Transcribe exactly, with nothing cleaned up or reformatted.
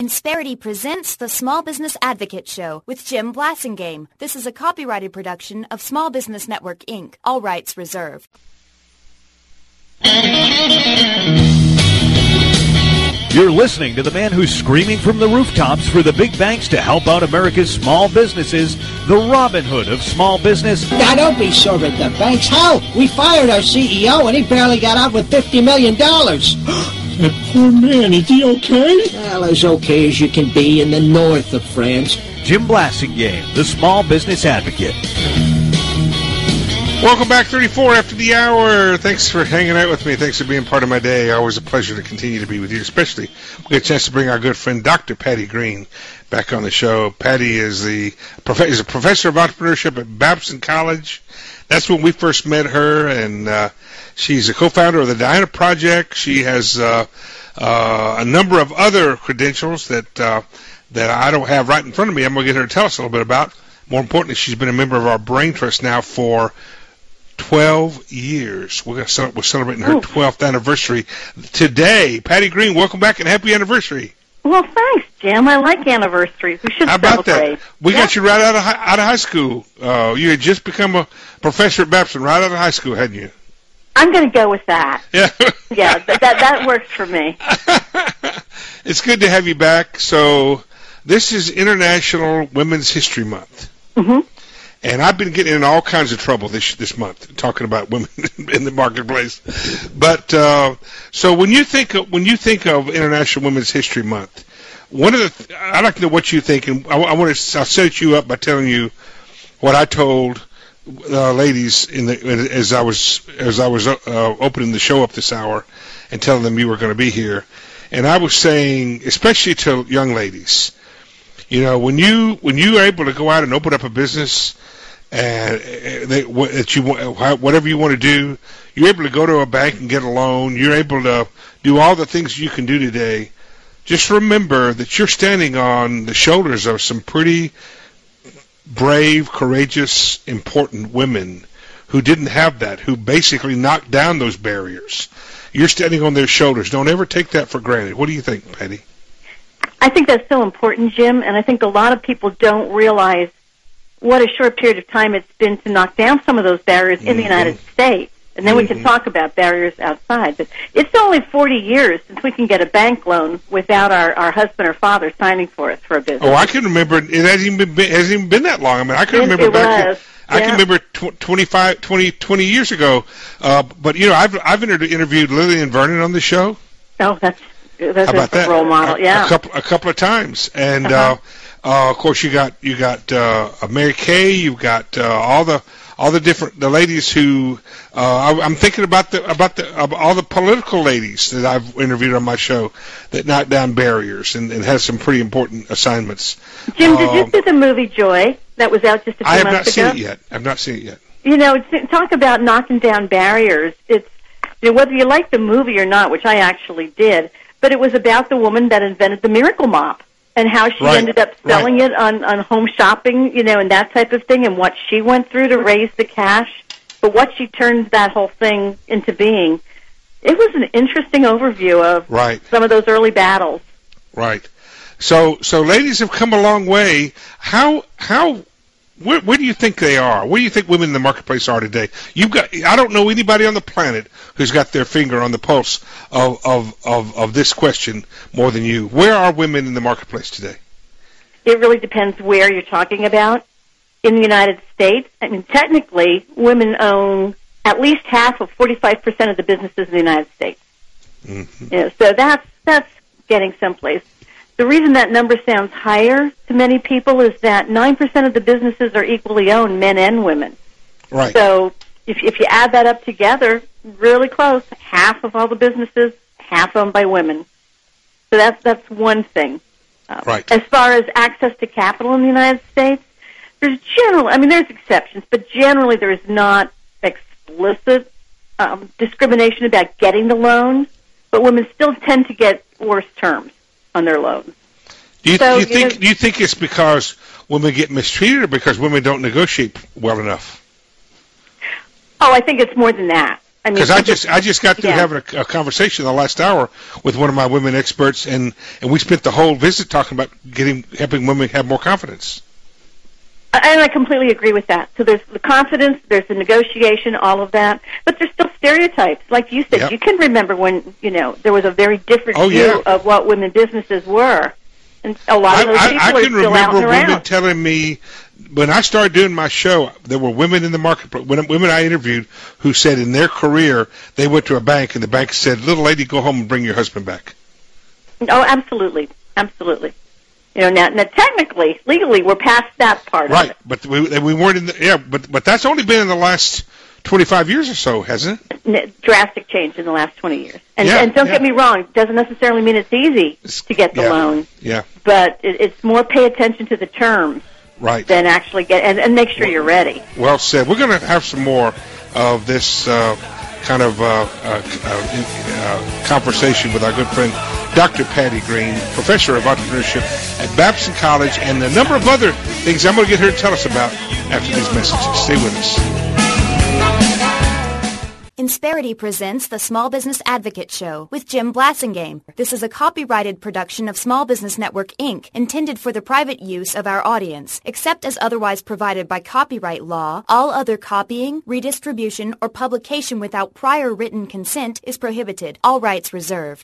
Insperity presents the Small Business Advocate Show with Jim Blasingame. This is a copyrighted production of Small Business Network, Incorporated. All rights reserved. You're listening to the man who's screaming from the rooftops for the big banks to help out America's small businesses, the Robin Hood of small business. Now, don't be sore at the banks. Hell, we fired our C E O and he barely got out with fifty million dollars. That poor man, is he okay? Well, as okay as you can be in the north of France. Jim Blasingame, the Small Business Advocate. Welcome back, thirty-four after the hour. Thanks for hanging out with me. Thanks for being part of my day. Always a pleasure to continue to be with you, especially we get a chance to bring our good friend Doctor Patty Green back on the show. Patty is the is a professor of entrepreneurship at Babson College. That's when we first met her, and uh, she's a co-founder of the Diana Project. She has uh, uh, a number of other credentials that uh, that I don't have right in front of me. I'm going to get her to tell us a little bit about. More importantly, she's been a member of our Brain Trust now for twelve years. We're going to cel- we're celebrating her twelfth anniversary today. Patty Green, welcome back and happy anniversary. Well, thanks, Jim. I like anniversaries. We should How about celebrate. that? We yeah. got you right out of high, out of high school. Uh, you had just become a professor at Babson right out of high school, hadn't you? I'm going to go with that. Yeah. yeah, that, that that works for me. It's good to have you back. So this is International Women's History Month. Mm-hmm. And I've been getting in all kinds of trouble this this month talking about women in the marketplace. But uh, so when you think of, when you think of International Women's History Month, one of the th- I'd like to know what you think, and I, I want to I'll set you up by telling you what I told uh, ladies in the as I was as I was uh, opening the show up this hour and telling them you were going to be here, and I was saying, especially to young ladies, you know, when you when you are able to go out and open up a business and they, that you whatever you want to do, you're able to go to a bank and get a loan. You're able to do all the things you can do today. Just remember that you're standing on the shoulders of some pretty brave, courageous, important women who didn't have that, who basically knocked down those barriers. You're standing on their shoulders. Don't ever take that for granted. What do you think, Patty? I think that's so important, Jim, and I think a lot of people don't realize what a short period of time it's been to knock down some of those barriers in mm-hmm. the United States. And then mm-hmm. we can talk about barriers outside. But it's only forty years since we can get a bank loan without our, our husband or father signing for us for a business. Oh, I can remember. It hasn't even been, hasn't even been that long. I mean, I can it, remember it back. Was. In, I yeah. can remember tw- twenty-five, twenty, twenty years ago. Uh, but, you know, I've, I've inter- interviewed Lillian Vernon on the show. Oh, that's, that's How about a that? role model, a, yeah. A couple, a couple of times. And, uh-huh. uh, uh, of course, you got you got uh, Mary Kay. You've got uh, all the all the different the ladies who uh, I, I'm thinking about the about the about all the political ladies that I've interviewed on my show that knock down barriers and, and have some pretty important assignments. Jim, uh, did you see the movie Joy that was out just a few I have months not ago? seen it yet. I've not seen it yet. You know, it's, talk about knocking down barriers. It's you know, whether you like the movie or not, which I actually did, but it was about the woman that invented the Miracle Mop and how she right. ended up selling right. it on, on home shopping, you know, and that type of thing, and what she went through to raise the cash, but what she turned that whole thing into being. It was an interesting overview of right. some of those early battles. Right. So, so ladies have come a long way. How, how, where, where do you think they are? Where do you think women in the marketplace are today? You've got, I don't know anybody on the planet who's got their finger on the pulse of, of, of, of this question more than you. Where are women in the marketplace today? It really depends where you're talking about. In the United States, I mean, technically, women own at least half of forty-five percent of the businesses in the United States. Mm-hmm. You know, so that's, that's getting someplace. The reason that number sounds higher to many people is that nine percent of the businesses are equally owned, men and women. Right. So if, if you add that up together, really close, half of all the businesses, half owned by women. So that's, that's one thing. Um, right. As far as access to capital in the United States, there's generally, I mean, there's exceptions, but generally there is not explicit um, discrimination about getting the loan, but women still tend to get worse terms on their loans. Do you, so, do you think know, do you think it's because women get mistreated or because women don't negotiate well enough? Oh, I think it's more than that. I mean, because I just I just got through yeah. having a, a conversation the last hour with one of my women experts, and, and we spent the whole visit talking about getting helping women have more confidence. And I completely agree with that. So there's the confidence, there's the negotiation, all of that, but there's still stereotypes. Like you said, yep. you can remember when, you know, there was a very different oh, view yeah. of what women businesses were. And a lot of those I, people I, I are can still out remember and women around. telling me, when I started doing my show, there were women in the marketplace, women I interviewed, who said in their career they went to a bank and the bank said, little lady, go home and bring your husband back. Oh, absolutely. Absolutely. You know, now, now technically, legally, we're past that part right, of it. but we, we weren't in the, yeah, but, but that's only been in the last twenty-five years or so, hasn't it? Drastic change in the last twenty years. And, yeah, and don't yeah. get me wrong, it doesn't necessarily mean it's easy to get the yeah, loan. Yeah. But it, it's more pay attention to the terms right. than actually get, and, and make sure well, you're ready. Well said. We're going to have some more of this uh, kind of uh, uh, uh, conversation with our good friend Doctor Patty Green, Professor of Entrepreneurship at Babson College, and a number of other things I'm going to get her to tell us about after these messages. Stay with us. Insperity presents the Small Business Advocate Show with Jim Blasingame. This is a copyrighted production of Small Business Network, Incorporated, intended for the private use of our audience. Except as otherwise provided by copyright law, all other copying, redistribution, or publication without prior written consent is prohibited. All rights reserved.